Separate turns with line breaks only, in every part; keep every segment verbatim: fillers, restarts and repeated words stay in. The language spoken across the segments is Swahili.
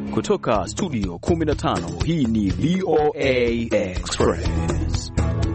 Kutoka studio kumi na tano, hii ni V O A Express.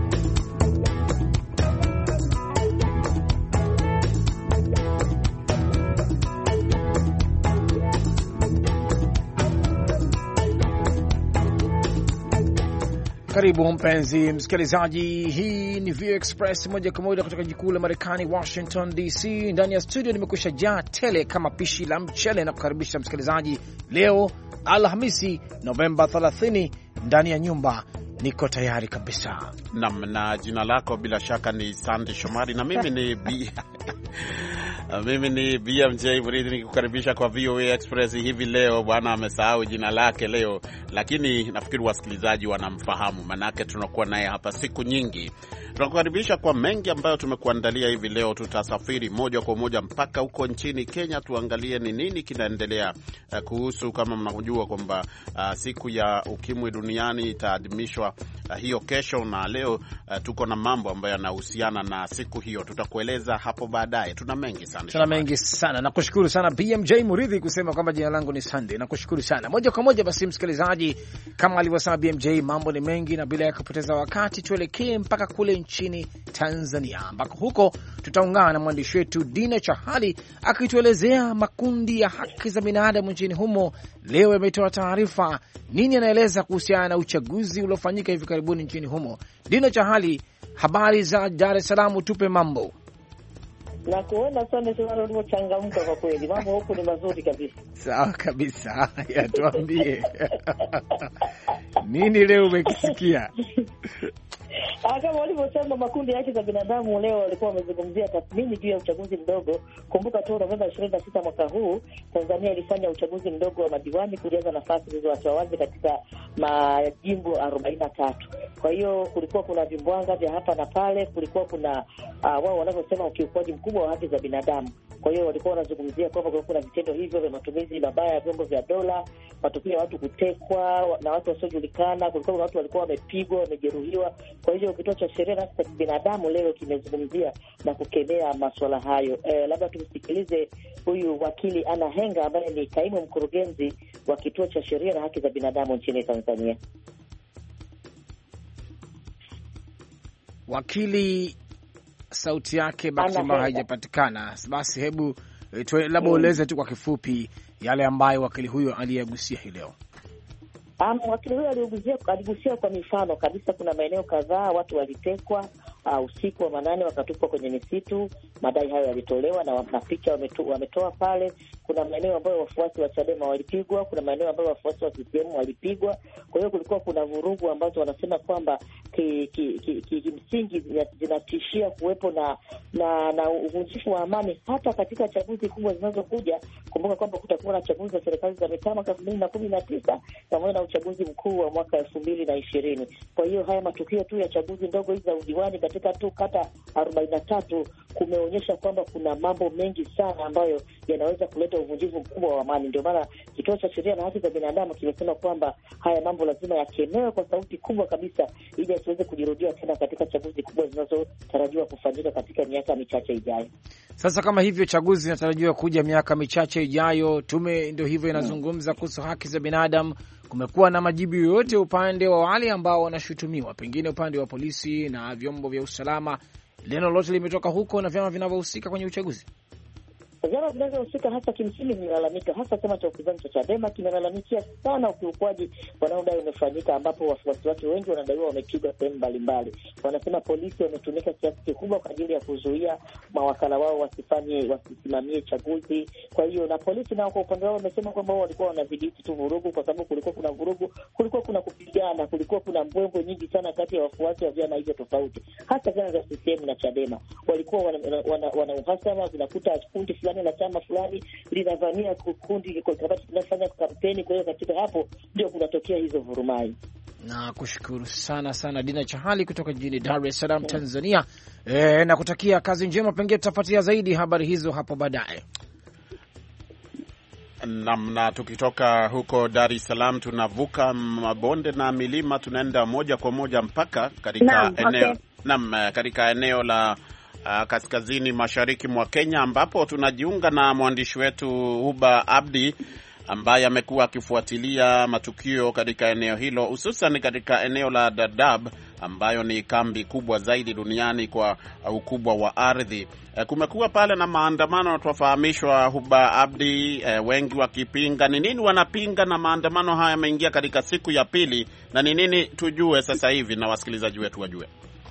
Karibu mpenzi msikilizaji, hii ni V O A Express moja kwa moja kutoka jikuu la Marekani, Washington D C. Ndani ya studio nimekusha jaa tele kama pishi la mchele na kukaribisha msikilizaji leo Alhamisi Novemba thelathini. Ndani ya nyumba niko tayari kabisa.
Naam, na jina lako bila shaka ni Sandy Shomari na mimi ni B mimi ni B M J Mridhi nikukaribisha kwa V O A Express hivi leo. Bwana amesahau jina lake leo, lakini nafikiri wasikilizaji wanamfahamu, manake tunakuwa naye hapa siku nyingi. Tunakukaribisha kwa mengi ambayo tumekuandalia hivi leo. Tutasafiri moja kwa moja mpaka huko nchini Kenya, tuangalie ni nini kinaendelea uh, kuhusu, kama mnajua kwamba uh, siku ya ukimwi duniani itaadhimishwa uh, hiyo kesho, na leo uh, tuko na mambo ambayo yanahusiana na siku hiyo. Tutakueleza hapo baadaye. Tuna mengi sana.
Tuna mengi sana. Nakushukuru sana B M J Mridhi kusema kwamba jina langu ni Sunday. Nakushukuru sana. Moja kwa moja basi msikilizaji, kama alivyosema B M J, mambo ni mengi, na bila ya kupoteza wakati tuelekee mpaka kule nchini Tanzania, ambako huko tutaungana na mwandishi wetu Dina Chahali akituelezea makundi ya haki za binadamu nchini humo leo yametoa taarifa. Nini anaeleza kuhusiana na uchaguzi uliofanyika hivi karibuni nchini humo? Dina Chahali, habari za Dar es Salaam, tupe mambo.
Na kuona sana sana ulivyochangamka kwa kweli. Mambo huko ni mazuri kabisa.
Sawa kabisa. Ya tuambie. Nini leo umekisikia?
Kama walivyosema makundi ya haki za binadamu leo walikuwa wamezungumzia tathmini juu ya uchaguzi mdogo. Kumbuka tu Novemba ishirini na sita mwaka huu Tanzania ilifanya uchaguzi mdogo wa madiwani kujaza nafasi zilizoachwa wazi katika majimbo arobaini na tatu. Kwa hiyo kulikuwa kuna vimbwanga vya hapa na pale, kulikuwa kuna uh, wao wanavyosema ukiukwaji mkubwa wa haki za binadamu. Kwa hiyo walikuwa wanazungumzia kwamba kuna vitendo hivyo vya matumizi mabaya ya vyombo vya dola, matukio ya watu kutekwa na watu wasiojulikana, kulikuwa watu walikuwa wamepigwa, wamejeruhiwa. Kwa hiyo kituo cha sheria na haki za binadamu leo kimezungumzia na kukemea masuala hayo. Eh, labda tumsikilize huyu wakili Ana Henga ambaye ni kaimu mkurugenzi wa kituo cha sheria na haki za binadamu nchini Tanzania.
Wakili, sauti yake basi haijapatikana. Basi hebu labda ueleze tu kwa kifupi yale ambayo wakili huyo aliyagusia hii leo.
Um, wakili huyo aligusia aligusia kwa mifano kabisa. Kuna maeneo kadhaa watu walitekwa uh, usiku wa manane wakatupwa kwenye misitu. Madai hayo yalitolewa na wanapicha wametoa pale. Kuna maeneo ambayo wafuasi wa Chadema walipigwa, kuna maeneo ambayo wafuasi wa C C M walipigwa. Kwa hiyo kulikuwa kuna vurugu ambazo wanasema kwamba kimsingi ki, ki, ki, zinatishia kuwepo na na, na uvunjifu wa amani hata katika chaguzi kubwa zinazokuja. Kumbuka kwamba kutakuwa na chaguzi za serikali za mitaa mwaka elfu mbili na kumi na tisa pamoja na uchaguzi mkuu wa mwaka elfu mbili na ishirini. Kwa hiyo haya matukio tu ya chaguzi ndogo hizi za udiwani katika tu kata arobaini na tatu kumeonyesha kwamba kuna mambo mengi sana ambayo yanaweza kuleta uvunjifu mkubwa wa amani. Ndio maana kituo cha sheria na haki za binadamu kimesema kwamba haya mambo lazima yakemewe kwa sauti kubwa kabisa ili asiweze kujirudia tena katika chaguzi kubwa zinazotarajiwa kufanyika katika miaka michache ijayo.
Sasa kama hivyo chaguzi zinatarajiwa kuja miaka michache ijayo, tume ndio hivyo inazungumza kuhusu haki za binadamu. Kumekuwa na majibu yoyote upande wa wale ambao wanashutumiwa, pengine upande wa polisi na vyombo vya usalama? Neno lote limetoka huko na vyama vinavyohusika kwenye uchaguzi?
Vyama vinavyohusika hasa kimsingi vinalalamika, hasa chama cha upinzani cha Chadema kimelalamikia sana ukiukwaji wanaodai umefanyika, ambapo wafuasi wake wengi wanadaiwa wamepigwa sehemu mbalimbali. Wanasema polisi wametumika kiasi kikubwa kwa ajili ya kuzuia mawakala wao wasifanye wasisimamie chaguzi. Kwa hiyo na polisi nao kwa upande wao wamesema kwamba wao walikuwa wanadhibiti tu vurugu, kwa sababu kulikuwa kuna vurugu, kulikuwa kuna kupigana, kulikuwa kuna mbwembwe nyingi sana kati ya wafuasi wa vyama hivyo tofauti, hasa vyama vya C C M na Chadema. Walikuwa wana, wana, wana uhasama, zinakuta kundi fulani na chama fulani linavamia kundi kwa sababu tunafanya kampeni. Kwa hiyo katika hapo ndio kunatokea hizo vurumai.
Na kushukuru sana sana Dina Chahali kutoka jijini Dar es Salaam, Tanzania. E, na kutakia kazi njema, pengine tutafuatia zaidi habari hizo hapo baadaye.
Na tukitoka huko Dar es Salaam tunavuka mabonde na milima, tunaenda moja kwa moja mpaka katika eneo okay. Naam, katika eneo la Uh, kaskazini mashariki mwa Kenya, ambapo tunajiunga na mwandishi wetu Huba Abdi ambaye amekuwa akifuatilia matukio katika eneo hilo, hususan katika eneo la Dadaab ambayo ni kambi kubwa zaidi duniani kwa ukubwa wa ardhi. Kumekuwa pale na maandamano, tufahamishwa Huba Abdi, wengi wakipinga. Ni nini wanapinga, na maandamano haya yameingia katika siku ya pili, na ni nini tujue sasa hivi na wasikilizaji wetu wajue?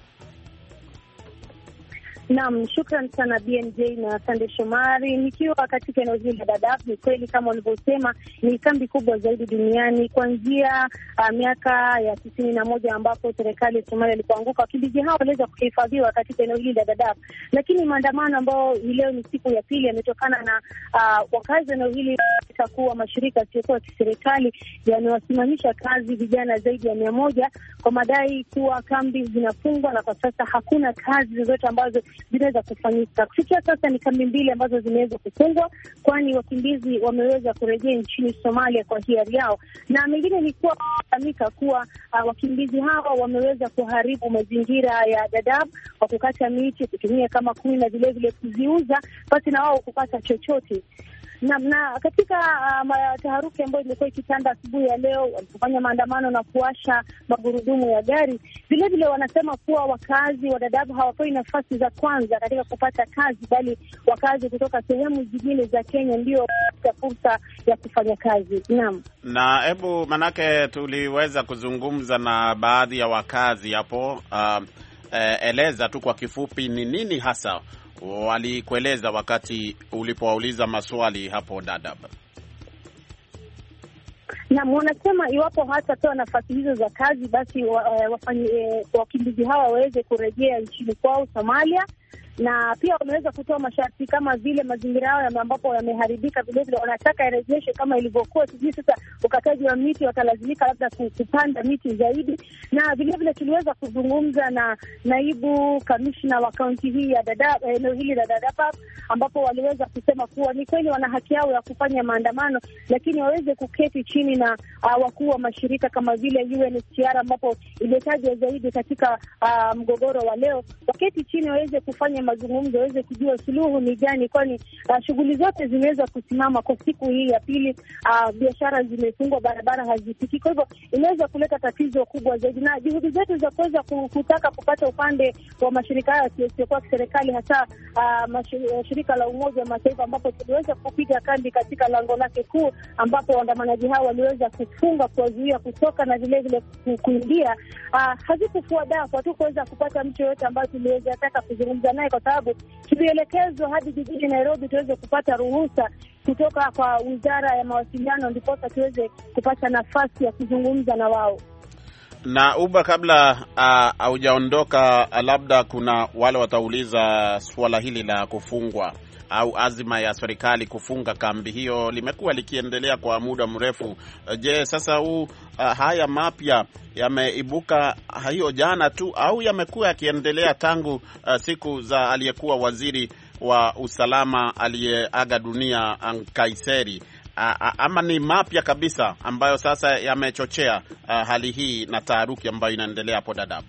Naam, shukran sana B M J na Sande Shomari. Nikiwa katika eneo hili la Dadaab, ni kweli kama walivyosema, ni kambi kubwa zaidi duniani kuanzia uh, miaka ya tisini na moja ambapo serikali ya Somalia ilipoanguka. Wakimbizi hao waliweza kuhifadhiwa katika eneo hili la Dadaab, lakini maandamano ambayo leo ni siku ya pili yametokana na uh, wakazi wa eneo hili kuwa mashirika yasiyokuwa kiserikali yamewasimamisha kazi vijana zaidi ya mia moja kwa madai kuwa kambi zinafungwa na kwa sasa hakuna kazi zozote ambazo zinaweza kufanyika. Kufikia sasa ni kambi mbili ambazo zimeweza kufungwa, kwani wakimbizi wameweza kurejea nchini Somalia kwa hiari yao, na mengine ni kuwa kufahamika kuwa uh, wakimbizi hawa wameweza kuharibu mazingira ya Dadaab kwa kukata miti, kutumia kama kuni na vile vile kuziuza basi na wao kupata chochote. Na, na katika uh, taharuki ambayo imekuwa ikitanda asubuhi ya leo, walifanya maandamano na kuwasha magurudumu ya gari. Vile vile wanasema kuwa wakazi wa Dadaab hawapewi nafasi za kwanza katika kupata kazi, bali wakazi kutoka sehemu zingine za Kenya ndio wanapata fursa ya kufanya kazi. Naam. Na
hebu manake tuliweza kuzungumza na baadhi ya wakazi hapo, uh, eh, eleza tu kwa kifupi ni nini hasa walikueleza wakati ulipowauliza maswali hapo Dadaab?
Na wanasema iwapo hatapewa nafasi hizo za kazi, basi wafanye wakimbizi hawa waweze kurejea nchini kwao Somalia, na pia wameweza kutoa masharti kama vile mazingira yao ambapo yameharibika, vile vile wanataka irejeshwe kama ilivyokuwa. Sijui sasa ukataji wa miti watalazimika labda kupanda miti zaidi. Na vile vile tuliweza kuzungumza na naibu kamishna wa kaunti hii ya Dadaab, eneo hili la Dadaab, ambapo waliweza kusema kuwa ni kweli wana haki yao ya kufanya maandamano, lakini waweze kuketi chini na uh, wakuu wa mashirika kama vile U N H C R ambapo imetajwa zaidi katika uh, mgogoro wa leo. Waketi chini waweze kufanya mazungumzo, waweze kujua suluhu ni gani, kwani uh, shughuli zote zimeweza kusimama kwa siku hii ya pili. Uh, biashara zimefungwa, barabara hazipiki, kwa hivyo inaweza kuleta tatizo kubwa zaidi. Na juhudi zetu za kuweza kutaka kupata upande wa mashirika haya yasiyokuwa kiserikali, hasa uh, shirika la Umoja wa Mataifa, ambapo tuliweza kupiga kambi katika lango lake kuu, ambapo waandamanaji hao waliweza kufunga, kuwazuia kutoka na vile vile kuingia, uh, hazikufua dafu. Hatukuweza kupata mtu yoyote ambaye tuliweza taka kuzungumza naye, kwa sababu tulielekezwa hadi jijini Nairobi tuweze kupata ruhusa kutoka kwa Wizara ya Mawasiliano ndipo tuweze kupata nafasi ya kuzungumza na wao.
Na Uba, kabla haujaondoka, uh, labda kuna wale watauliza swala hili la kufungwa au azima ya serikali kufunga kambi hiyo limekuwa likiendelea kwa muda mrefu. Je, sasa huu uh, haya mapya yameibuka hiyo jana tu au yamekuwa yakiendelea tangu uh, siku za aliyekuwa waziri wa usalama aliyeaga dunia Nkaiseri, uh, ama ni mapya kabisa ambayo sasa yamechochea uh, hali hii na taharuki ambayo inaendelea hapo Dadaab?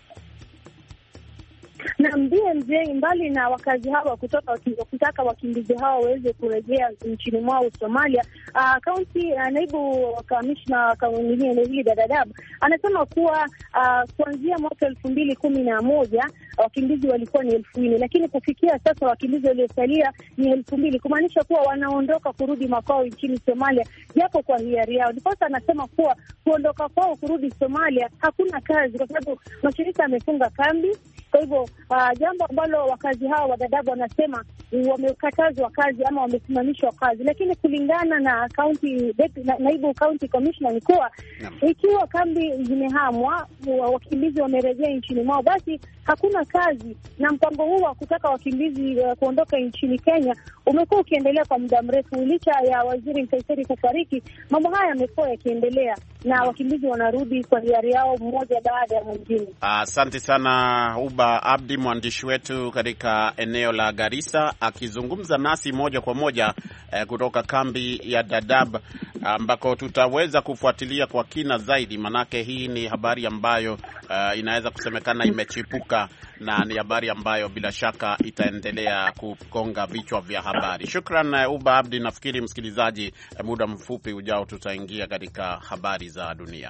Na B M J, mbali na wakazi hawa kutoka kutaka wakimbizi hawa waweze kurejea nchini mwao Somalia, kaunti uh, uh, naibu kamishna kaunti eneo hili Dadaab anasema kuwa uh, kuanzia mwaka elfu mbili kumi na moja wakimbizi walikuwa ni elfu nne, lakini kufikia sasa wakimbizi waliosalia ni elfu mbili, kumaanisha kuwa wanaondoka kurudi makwao nchini Somalia japo kwa hiari yao. Ndipo anasema kuwa kuondoka kwao kurudi Somalia hakuna kazi, kwa sababu mashirika yamefunga kambi. Kwa hivyo uh, jambo ambalo wakazi hawa wa Dadaab wanasema wamekatazwa kazi ama wamesimamishwa kazi, lakini kulingana na county na, naibu county commissioner ni kuwa ikiwa kambi zimehamwa, wakimbizi wamerejea nchini mwao, basi hakuna kazi. Na mpango huu wa kutaka wakimbizi uh, kuondoka nchini Kenya umekuwa ukiendelea kwa muda mrefu. Licha ya waziri Nkaiseri kufariki, mambo haya yamekuwa yakiendelea na wakimbizi wanarudi kwa hiari yao mmoja baada ya mwingine.
Asante uh, sana Uba Abdi, mwandishi wetu katika eneo la Garissa, akizungumza nasi moja kwa moja eh, kutoka kambi ya Dadaab. Uh, ambako tutaweza kufuatilia kwa kina zaidi, manake hii ni habari ambayo uh, inaweza kusemekana imechipuka, na ni habari ambayo bila shaka itaendelea kugonga vichwa vya habari. Shukran uh, Uba Abdi. Nafikiri msikilizaji, uh, muda mfupi ujao tutaingia katika habari za dunia.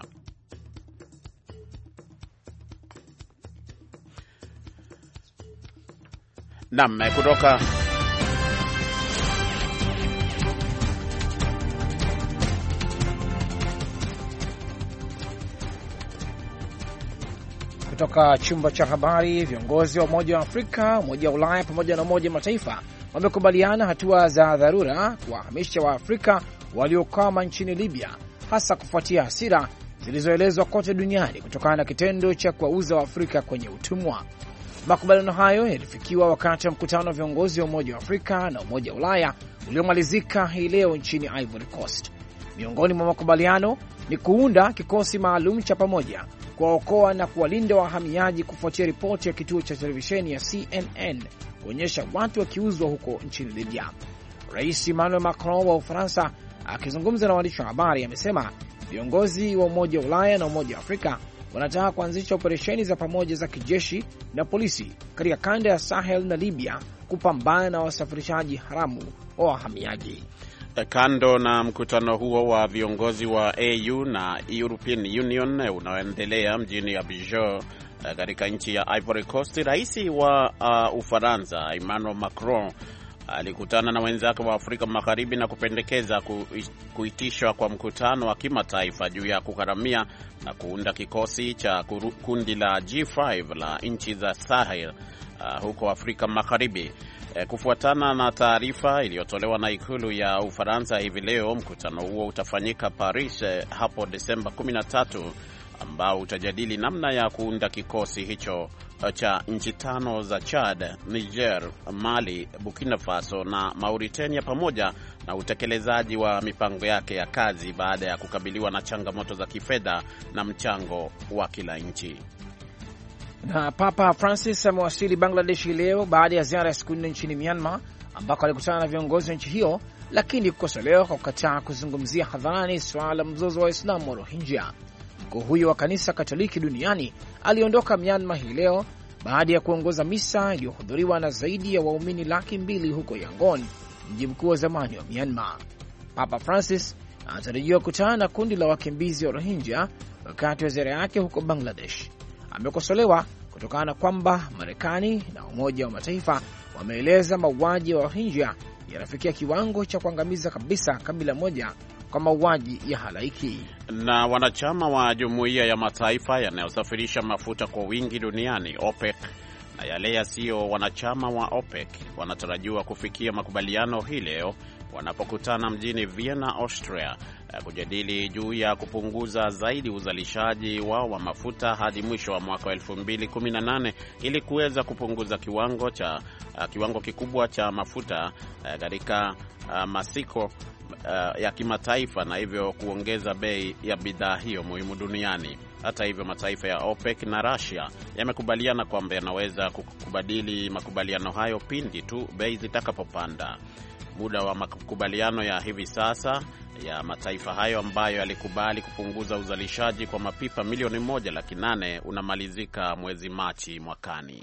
Naam, kutoka
Kutoka chumba cha habari, viongozi wa Umoja wa Afrika, Umoja wa Ulaya pamoja na Umoja wa Mataifa wamekubaliana hatua za dharura kuwahamisha Waafrika waliokwama nchini Libya, hasa kufuatia hasira zilizoelezwa kote duniani kutokana na kitendo cha kuwauza Waafrika kwenye utumwa. Makubaliano hayo yalifikiwa wakati wa mkutano wa viongozi wa Umoja wa Afrika na Umoja wa Ulaya uliomalizika hii leo nchini Ivory Coast. Miongoni mwa makubaliano ni kuunda kikosi maalum cha pamoja kuwaokoa na kuwalinda wahamiaji kufuatia ripoti ya kituo cha televisheni ya C N N kuonyesha watu wakiuzwa huko nchini Libya. Rais Emmanuel Macron wa Ufaransa akizungumza na waandishi wa habari amesema viongozi wa Umoja wa Ulaya na Umoja wa Afrika wanataka kuanzisha operesheni za pamoja za kijeshi na polisi katika kanda ya Sahel na Libya kupambana na wasafirishaji haramu wa wahamiaji.
Kando na mkutano huo wa viongozi wa A U na European Union unaoendelea mjini Abidjan katika nchi ya Ivory Coast, rais wa uh, Ufaransa Emmanuel Macron alikutana na wenzake wa Afrika Magharibi na kupendekeza kuitishwa kwa mkutano wa kimataifa juu ya kugharamia na kuunda kikosi cha kundi la G five la nchi za Sahel uh, huko Afrika Magharibi. Kufuatana na taarifa iliyotolewa na ikulu ya Ufaransa hivi leo, mkutano huo utafanyika Paris hapo Desemba kumi na tatu, ambao utajadili namna ya kuunda kikosi hicho cha nchi tano za Chad, Niger, Mali, Burkina Faso na Mauritania, pamoja na utekelezaji wa mipango yake ya kazi baada ya kukabiliwa na changamoto za kifedha na mchango wa kila nchi.
Na Papa Francis amewasili Bangladesh leo baada ya ziara ya siku nne nchini Myanmar, ambako alikutana na viongozi wa nchi hiyo, lakini kukosolewa kwa kukataa kuzungumzia hadharani swala la mzozo wa Waislamu wa Rohingya. Mkuu huyo wa kanisa Katoliki duniani aliondoka Myanmar hii leo baada ya kuongoza misa iliyohudhuriwa na zaidi ya waumini laki mbili huko Yangon, mji mkuu wa zamani wa Myanmar. Papa Francis anatarajiwa kukutana na kundi la wakimbizi wa Rohingya wakati wa ziara yake huko Bangladesh. Amekosolewa kutokana na kwamba Marekani na Umoja wa Mataifa wameeleza mauaji wa Rohingya yanafikia kiwango cha kuangamiza kabisa kabila moja kwa mauaji ya halaiki.
Na wanachama wa Jumuiya ya Mataifa yanayosafirisha mafuta kwa wingi duniani OPEC na yale yasiyo wanachama wa OPEC wanatarajiwa kufikia makubaliano hii leo wanapokutana mjini Vienna, Austria, kujadili juu ya kupunguza zaidi uzalishaji wao wa mafuta hadi mwisho wa mwaka wa elfu mbili kumi na nane ili kuweza kupunguza kiwango cha kiwango kikubwa cha mafuta katika uh, masiko uh, ya kimataifa, na hivyo kuongeza bei ya bidhaa hiyo muhimu duniani. Hata hivyo, mataifa ya OPEC na Russia yamekubaliana kwamba yanaweza kubadili makubaliano hayo pindi tu bei zitakapopanda. Muda wa makubaliano ya hivi sasa ya mataifa hayo ambayo yalikubali kupunguza uzalishaji kwa mapipa milioni moja laki nane unamalizika mwezi Machi mwakani.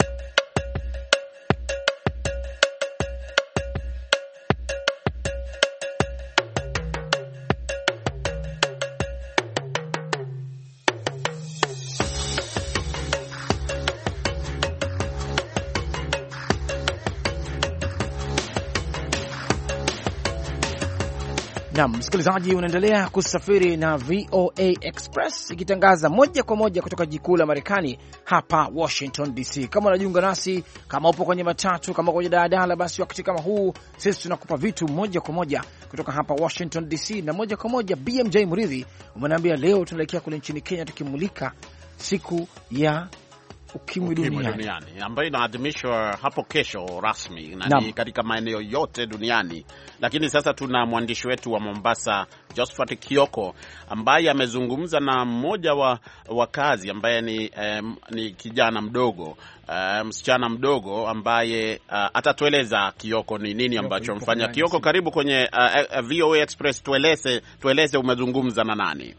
Na msikilizaji, unaendelea kusafiri na V O A Express ikitangaza moja kwa moja kutoka jikuu la Marekani hapa Washington D C. Kama unajiunga nasi, kama upo kwenye matatu, kama kwenye daladala, basi wakati kama huu sisi tunakupa vitu moja kwa moja kutoka hapa Washington D C. Na moja kwa moja B M J Muridhi umeniambia leo tunaelekea kule nchini Kenya tukimulika siku ya ukimwi duniani,
duniani ambayo inaadhimishwa hapo kesho rasmi na ni katika maeneo yote duniani. Lakini sasa tuna mwandishi wetu wa Mombasa Josephat Kioko ambaye amezungumza na mmoja wa wakazi ambaye ni, eh, ni kijana mdogo Uh, msichana mdogo ambaye uh, atatueleza Kioko ni nini ambacho mfanya. Kioko, karibu kwenye uh, uh, V O A Express. Tueleze tueleze umezungumza na nani?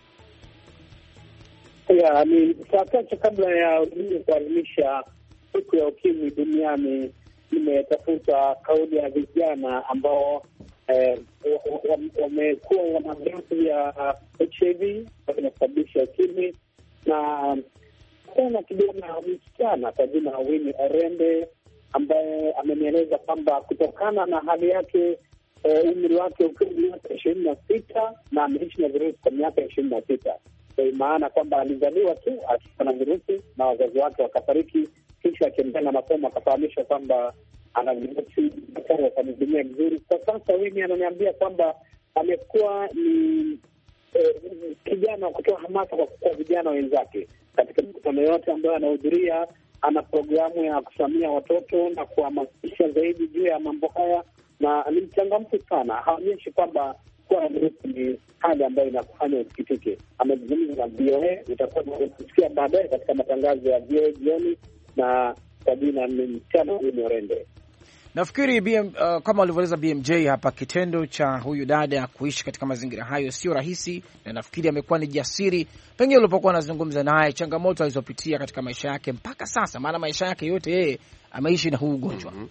Ya, ni saa chache kabla ya kuadhimisha siku ya ukimwi duniani, nimetafuta kauli ya vijana ambao eh, wamekuwa wana virusi vya H I V vinasababisha ukimwi, na kuna kijana msichana kwa jina Winnie Arende ambaye amenieleza kwamba kutokana na hali yake, e, umri wake ukiwa miaka ishirini na sita na ameishi na virusi kwa miaka ishirini na sita, kwa maana kwamba alizaliwa tu akiwa na virusi na wazazi wake wakafariki, kisha akiendelea na masomo akafahamishwa kwamba ana virusi, daktari akamhudumia vizuri. Kwa sasa Winnie ananiambia kwamba amekuwa ni e, kijana wa kutoa hamasa kwa kwa vijana wenzake. Katika mikutano yote ambayo anahudhuria, ana programu ya kusimamia watoto na kuhamasisha zaidi juu ya mambo haya, na ni mchangamfu sana. Haonyeshi kwamba kuwa na virusi ni hali ambayo inakufanya usikitike. Amezungumza na V O A, utakuwa kusikia baadaye katika matangazo ya V O A jioni, na kwa jina ni msichana Winnie Arende.
Nafikiri B M, uh, kama alivyoeleza B M J hapa, kitendo cha huyu dada kuishi katika mazingira hayo sio rahisi, na nafikiri amekuwa ni jasiri. Pengine ulipokuwa anazungumza naye, changamoto alizopitia katika maisha yake mpaka sasa, maana maisha yake yote yeye ameishi na huu ugonjwa. Mm-hmm.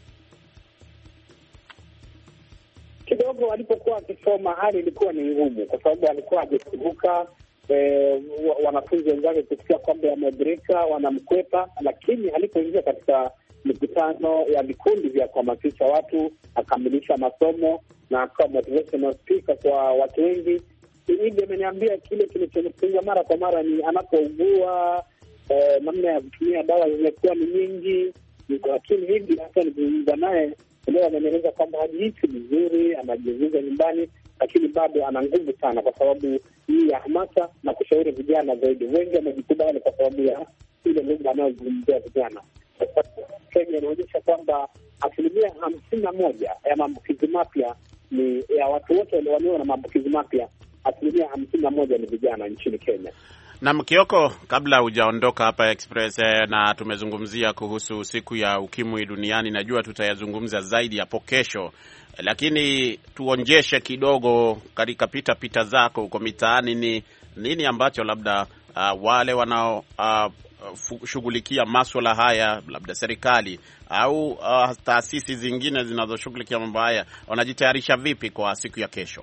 Kidogo alipokuwa akisoma hali ilikuwa ni ngumu, kwa sababu alikuwa hajakumbuka eh, wanafunzi wenzake kusikia kwamba yameathirika, wanamkwepa, lakini alipoingia katika mikutano ya vikundi vya kuhamasisha watu, akamilisha masomo na akawa motivational speaker kwa watu wengi. Hivi ameniambia kile kilichomfunga mara kwa mara ni anapougua, eh, namna ya kutumia dawa zimekuwa ni nyingi, lakini hivi hata nizungumza naye leo amenieleza kwamba hajihisi vizuri, anajiuguza nyumbani, lakini bado ana nguvu sana kwa sababu hii ya hamasa na kushauri vijana zaidi. Wengi wamejikubali kwa sababu ya ile lugha anayozungumzia vijana. Kenya inaonyesha kwamba asilimia hamsini na moja ya maambukizi mapya ni ya watu wote walio na maambukizi mapya, asilimia hamsini na moja ni vijana nchini Kenya.
Na Mkioko, kabla hujaondoka hapa Express, na tumezungumzia kuhusu siku ya ukimwi duniani, najua tutayazungumza zaidi hapo kesho, lakini tuonjeshe kidogo katika pita pita zako huko mitaani, ni nini ambacho labda uh, wale wanao uh, shughulikia masuala haya, labda serikali au uh, taasisi zingine zinazoshughulikia mambo haya, wanajitayarisha vipi kwa siku ya kesho?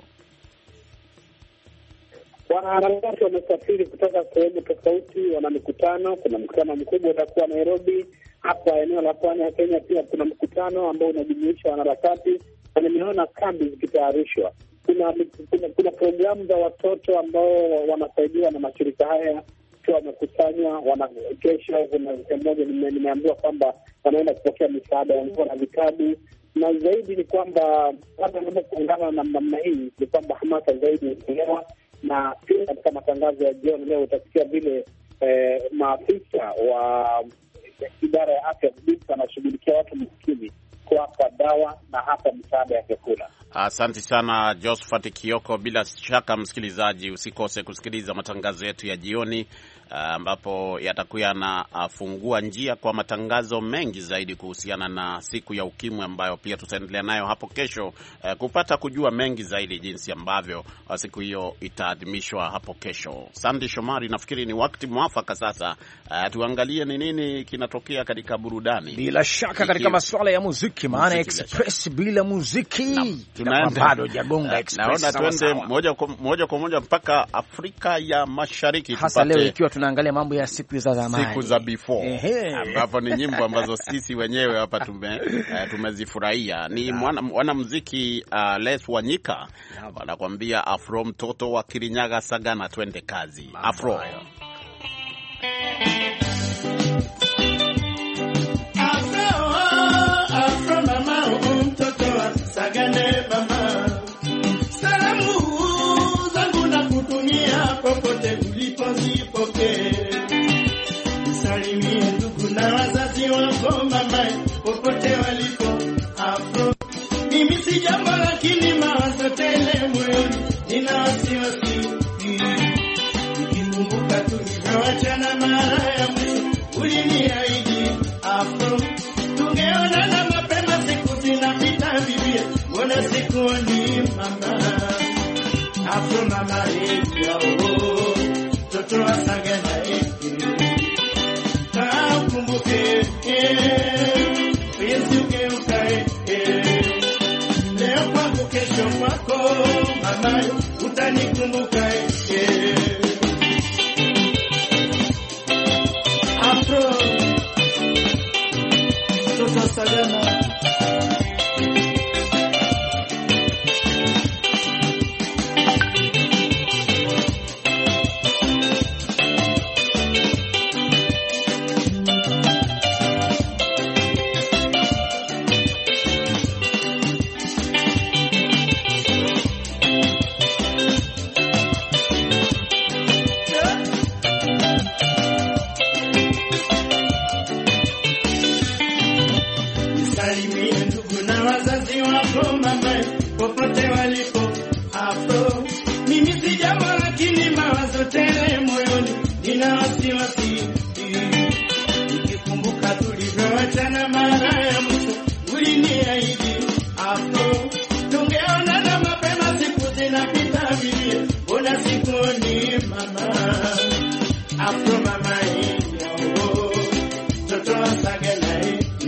Wanaharakati wamesafiri kutoka sehemu tofauti, wana mikutano. Kuna mkutano mkubwa utakuwa Nairobi. Hapa eneo la pwani ya Kenya pia kuna mkutano ambao unajumuisha wanaharakati, na nimeona kambi zikitayarishwa. Kuna, kuna, kuna programu za watoto ambao wanasaidiwa na mashirika haya wamekusanywa, wana kesho. Kuna mmoja nimeambiwa kwamba wanaenda kupokea misaada ya nguo na vitabu, na zaidi ni kwamba hata wanapoungana na namna hii ni kwamba hamasa zaidi inatolewa. Na pia katika matangazo ya jioni leo utasikia vile eh, maafisa wa idara ya afya wanashughulikia watu maskini kuwapa dawa na hata misaada ya vyakula.
Asante sana Josephat Kioko. Bila shaka msikilizaji, usikose kusikiliza matangazo yetu ya jioni ambapo uh, yatakuwa yanafungua uh, njia kwa matangazo mengi zaidi kuhusiana na siku ya ukimwi ambayo pia tutaendelea nayo hapo kesho, uh, kupata kujua mengi zaidi jinsi ambavyo uh, siku hiyo itaadhimishwa hapo kesho. Sandy Shomari, nafikiri ni wakati mwafaka sasa uh, tuangalie ni nini kinatokea katika burudani.
Bila shaka katika masuala ya muziki, maana Express bila muziki bado jagonga Express.
Naona twende moja kwa moja kwa moja mpaka Afrika ya Mashariki,
hasa leo ikiwa tunaangalia mambo ya siku za zamani,
siku za before, ambapo ni nyimbo ambazo sisi wenyewe hapa tume uh, tumezifurahia. Ni mwanamuziki uh, Les Wanyika wanakuambia Afro, mtoto wa Kirinyaga Sagana, twende kazi Afro.
Popote ulipo zipokee, salimie sikuoni mama Afro mama ya oh toto wasagana eki kakumbuke penzi ugeuka leo kwangu kesho kwako mama utanikumbuka Afro toto wasagana popote walipo Afro mimi sijambo lakini mawazo tele moyoni nina wasiwasi nikikumbuka tulivyoachana mara ya mwisho uliniahidi Afro tungeonana mapema siku zinapita vile mbona sikuoni mama Afro mama yao toto wasagana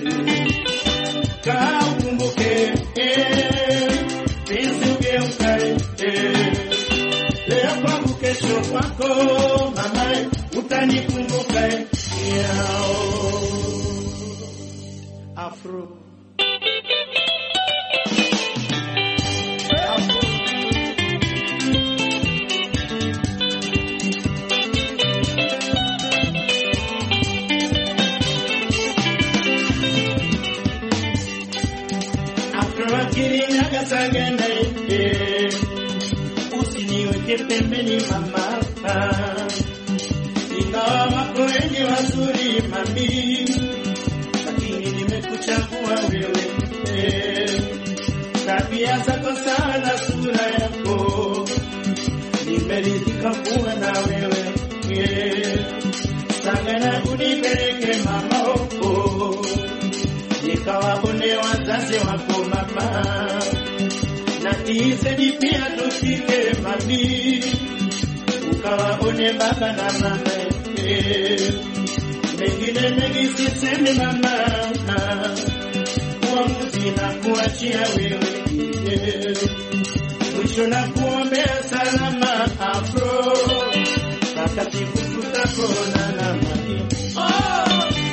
kakumbuke leo kwangu kesho kwako mama utanikumbuka yao Afro Afro akili nagasagana usiniweke pembeni mama ingawa wako wengi wazuri mami lakini nimekuchagua wewe tabia zako sana sura yako nimeridhika kuwa na wewe Sagana unipeleke mama huko nikawaone wazazi wako mama na isedi pia tufike mami ukawaone baba na mama mengine mengi sisemi mama uamuzi na kuachia wewe mwisho na kuombea salama Afro wakati kututapona na mami oh!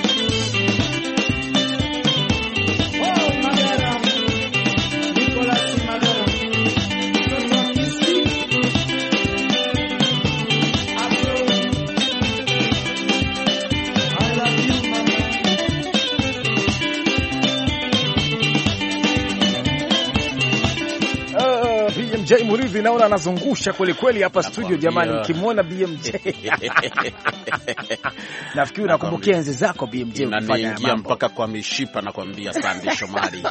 B M J Muridhi naona anazungusha kweli kweli hapa studio jamani, mkimwona B M J nafikiri unakumbukia enzi zako B M J ukifanya mambo
mpaka kwa mishipa nakwambia Sandy Shomari.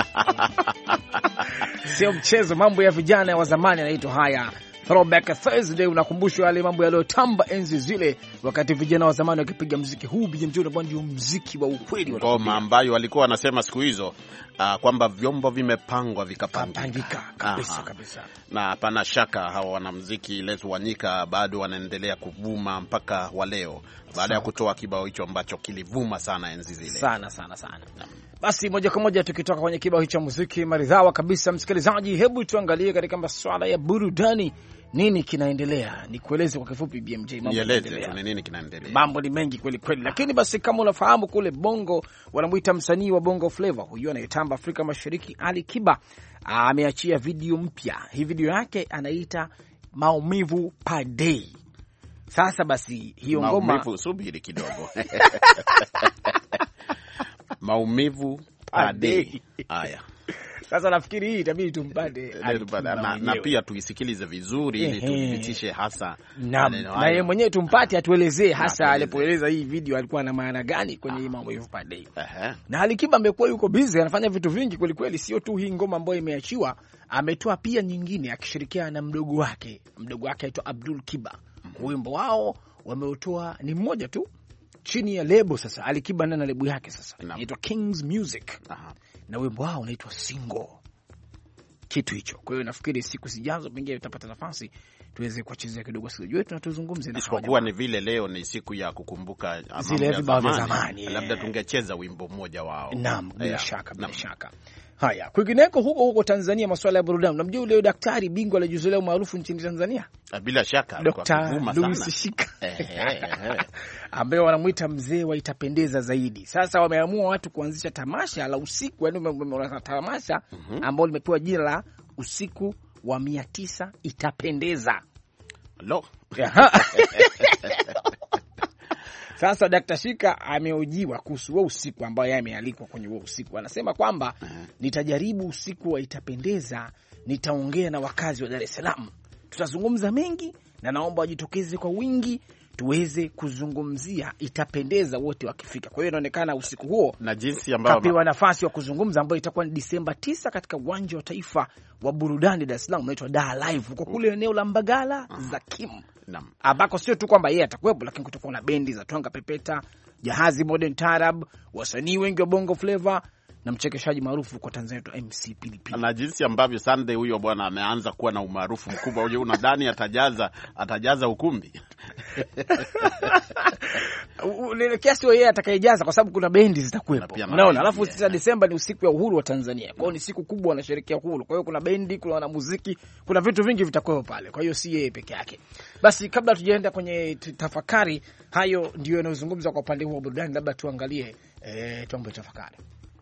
Sio mchezo, mambo ya vijana wa zamani yanaitwa haya Throwback Thursday. Unakumbushwa yale mambo yaliyotamba enzi zile wakati vijana wa zamani wakipiga muziki huu. B M J unakuwa ndio muziki wa ukweli wa
ngoma ambayo walikuwa wanasema siku hizo uh, kwamba vyombo vimepangwa vikapangika
kabisa kabisa,
na hapana shaka hawa wanamuziki Lesu Wanyika bado wanaendelea kuvuma mpaka wa leo baada ya kutoa kibao hicho ambacho kilivuma sana enzi zile
sana sana sana. Basi moja kwa moja tukitoka kwenye kibao hicho muziki maridhawa kabisa, msikilizaji, hebu tuangalie katika masuala ya burudani. Nini kinaendelea? Nikueleze kwa kifupi B M J mambo
yanaendelea. Ni nini kinaendelea?
Mambo ni mengi kweli kweli, lakini basi kama unafahamu kule Bongo wanamuita msanii wa Bongo Flavor huyu anayetamba Afrika Mashariki Ali Kiba ameachia video mpya. Hii video yake anaita Maumivu Per Day. Sasa basi hiyo ngoma
Maumivu, subiri kidogo. Maumivu Per Day. Haya.
Sasa nafikiri hii itabidi tumpate
na, na, na pia tuisikilize vizuri ili tudhibitishe hasa
na, na yeye mwenyewe tumpate atuelezee hasa alipoeleza hii video alikuwa na maana gani kwenye hii mambo Per Day. Uh-huh. Na Ali Kiba amekuwa yuko busy anafanya vitu vingi kweli kweli, sio tu hii ngoma ambayo imeachiwa, ametoa pia nyingine akishirikiana na mdogo wake. Mdogo wake aitwa Abdul Kiba. Mm-hmm. Wimbo wao wameutoa ni mmoja tu chini ya lebo. Sasa Ali Kiba na lebo yake sasa inaitwa Kings Music. Uh-huh. Na wimbo wao unaitwa Single. kitu hicho. Kwa hiyo nafikiri siku zijazo pengine tutapata nafasi tuweze kuachezea kidogo siku yetu na tuzungumze na
isipokuwa ni vile leo ni siku ya kukumbuka
zile vibao vya zamani,
labda tungecheza wimbo mmoja wao.
Naam, bila shaka, bila shaka. Haya, kwingineko huko huko Tanzania, masuala ya burudani. Unamjua yule daktari bingwa aliyejuzolea maarufu nchini Tanzania?
Bila shaka
Daktari Louis Shika ambaye wanamuita mzee wa itapendeza zaidi. Sasa wameamua watu kuanzisha tamasha la usiku, yaani tamasha ambalo limepewa jina la usiku wa mia tisa itapendeza.
Lo.
Sasa Daktari Shika ameojiwa kuhusu huo usiku ambao yeye amealikwa kwenye huo usiku. Anasema kwamba uh-huh. nitajaribu usiku wa itapendeza, nitaongea na wakazi wa Dar es Salaam. Tutazungumza mengi na naomba wajitokeze kwa wingi tuweze kuzungumzia itapendeza wote wakifika. Kwa hiyo inaonekana usiku huo
na jinsi ambao
kapewa nafasi ya kuzungumza ambayo itakuwa ni Disemba tisa katika uwanja wa taifa wa burudani Dar es Salaam unaitwa Dar Live huko kule eneo la Mbagala uh-huh. Zakim. Naam. Ambako sio tu kwamba yeye atakuwepo, lakini kutakuwa na bendi za Twanga Pepeta, Jahazi Modern Tarab, wasanii wengi wa Bongo Flava na mchekeshaji maarufu kwa Tanzania tu M C Pilipili.
Na jinsi ambavyo Sunday huyo bwana ameanza kuwa na umaarufu mkubwa, unajua unadhani atajaza atajaza ukumbi.
Ile kiasi yeye atakayejaza kwa sababu kuna bendi zitakuwepo. Unaona, alafu sita Desemba ni usiku wa uhuru wa Tanzania. Kwa hiyo ni siku kubwa wanasherehekea uhuru. Kwa hiyo kuna bendi, kuna wanamuziki, kuna vitu vingi vitakuwepo pale. Kwa hiyo si yeye peke yake. Basi kabla tujaenda kwenye tafakari, hayo ndio yanayozungumzwa kwa upande wa burudani, labda tuangalie eh tuombe tafakari.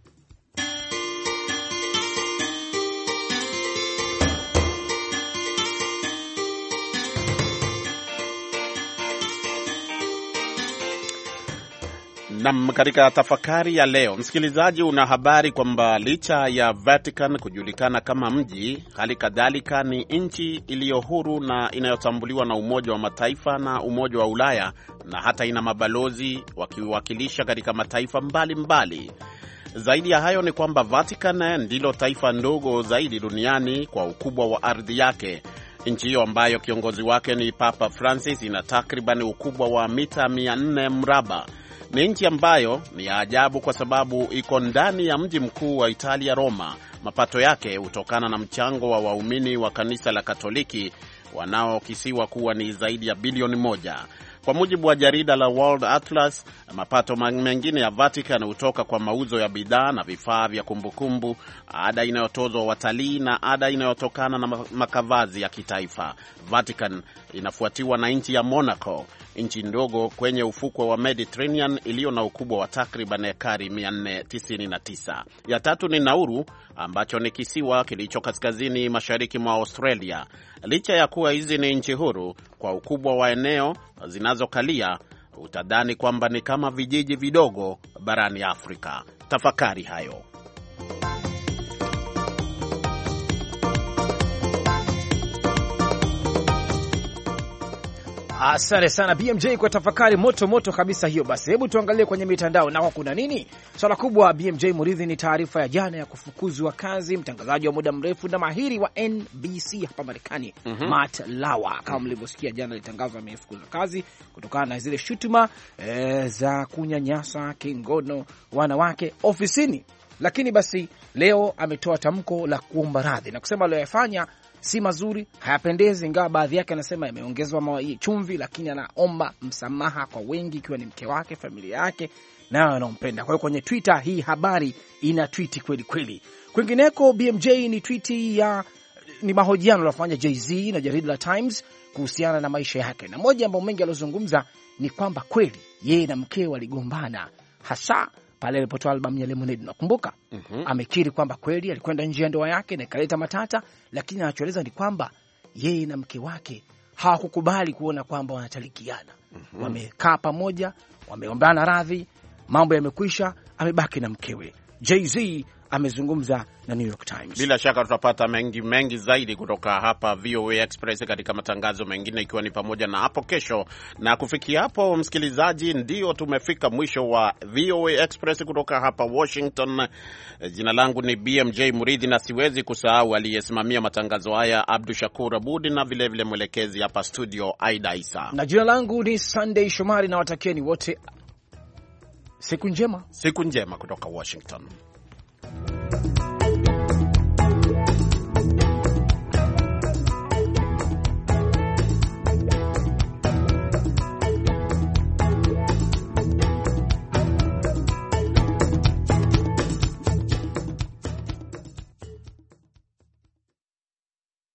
Na katika tafakari ya leo, msikilizaji, una habari kwamba licha ya Vatican kujulikana kama mji, hali kadhalika ni nchi iliyo huru na inayotambuliwa na Umoja wa Mataifa na Umoja wa Ulaya, na hata ina mabalozi wakiwakilisha katika mataifa mbalimbali mbali. Zaidi ya hayo ni kwamba Vatican ndilo taifa ndogo zaidi duniani kwa ukubwa wa ardhi yake. Nchi hiyo ambayo kiongozi wake ni Papa Francis ina takriban ukubwa wa mita mia nne mraba. Ni nchi ambayo ni ya ajabu kwa sababu iko ndani ya mji mkuu wa Italia, Roma. Mapato yake hutokana na mchango wa waumini wa kanisa la Katoliki wanaokisiwa kuwa ni zaidi ya bilioni moja. Kwa mujibu wa jarida la World Atlas, mapato mengine ya Vatican hutoka kwa mauzo ya bidhaa na vifaa vya kumbukumbu, ada inayotozwa watalii na ada inayotokana na makavazi ya kitaifa. Vatican inafuatiwa na nchi ya Monaco, nchi ndogo kwenye ufukwe wa Mediterranean iliyo na ukubwa wa takriban ekari mia nne tisini na tisa. Ya tatu ni Nauru ambacho ni kisiwa kilicho kaskazini mashariki mwa Australia. Licha ya kuwa hizi ni nchi huru kwa ukubwa wa eneo zinazokalia, utadhani kwamba ni kama vijiji vidogo barani Afrika. Tafakari hayo.
Asante sana B M J kwa tafakari moto moto kabisa hiyo. Basi hebu tuangalie kwenye mitandao nao kuna nini. Swala kubwa B M J Muridhi ni taarifa ya jana ya kufukuzwa kazi mtangazaji wa muda mrefu na mahiri wa N B C hapa Marekani, mm-hmm. Matt Lauer. Kama mlivyosikia jana litangazwa amefukuzwa kazi kutokana na zile shutuma e, za kunyanyasa kingono wanawake ofisini. Lakini basi leo ametoa tamko la kuomba radhi na kusema aliyofanya si mazuri, hayapendezi, ingawa baadhi yake anasema yameongezwa chumvi, lakini anaomba msamaha kwa wengi, ikiwa ni mke wake, familia yake na wanaompenda. Kwa hiyo kwenye Twitter hii habari ina tweet kweli kweli. Kwingineko B M J ni tweet ya ni mahojiano aliyofanya Jay-Z na jarida la Times kuhusiana na maisha yake. Na moja ambayo mengi aliyozungumza ni kwamba kweli yeye na mkewe waligombana, hasa pale alipotoa albamu ya Lemonade. Nakumbuka mm-hmm. amekiri kwamba kweli alikwenda nje ya ndoa yake na ikaleta matata, lakini anachoeleza ni kwamba yeye na mke wake hawakukubali kuona kwamba wanatalikiana. Mm-hmm. Wamekaa pamoja, wameombana radhi, mambo yamekwisha, amebaki na mkewe. Jay-Z amezungumza na New York Times.
Bila shaka tutapata mengi mengi zaidi kutoka hapa V O A Express katika matangazo mengine, ikiwa ni pamoja na hapo kesho. Na kufikia hapo, msikilizaji, ndio tumefika mwisho wa V O A Express kutoka hapa Washington. Jina langu ni B M J Muridhi, na siwezi kusahau aliyesimamia matangazo haya Abdul Shakur Abud, na vile vile mwelekezi hapa studio Aida Isa.
Na jina langu ni Sunday Shomari, na watakieni wote siku njema.
Siku njema kutoka Washington.